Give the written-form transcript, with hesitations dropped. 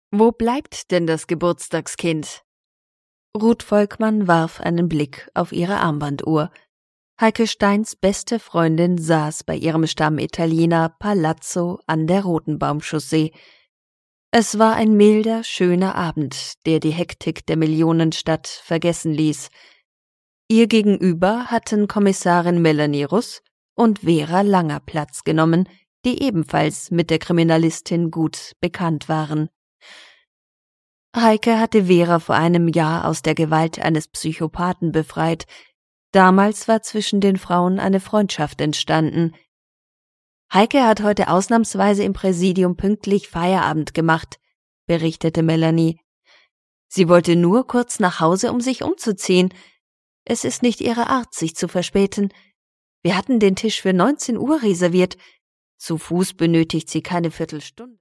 Wo bleibt denn das Geburtstagskind? Ruth Volkmann warf einen Blick auf ihre Armbanduhr. Heike Steins beste Freundin saß bei ihrem Stammitaliener Palazzo an der Rotenbaumchaussee. Es war ein milder, schöner Abend, der die Hektik der Millionenstadt vergessen ließ. Ihr gegenüber hatten Kommissarin Melanie Russ und Vera Langer Platz genommen, die ebenfalls mit der Kriminalistin gut bekannt waren. Heike hatte Vera vor einem Jahr aus der Gewalt eines Psychopathen befreit. Damals war zwischen den Frauen eine Freundschaft entstanden. Heike hat heute ausnahmsweise im Präsidium pünktlich Feierabend gemacht, berichtete Melanie. Sie wollte nur kurz nach Hause, um sich umzuziehen. Es ist nicht ihre Art, sich zu verspäten. Wir hatten den Tisch für 19 Uhr reserviert. Zu Fuß benötigt sie keine Viertelstunde.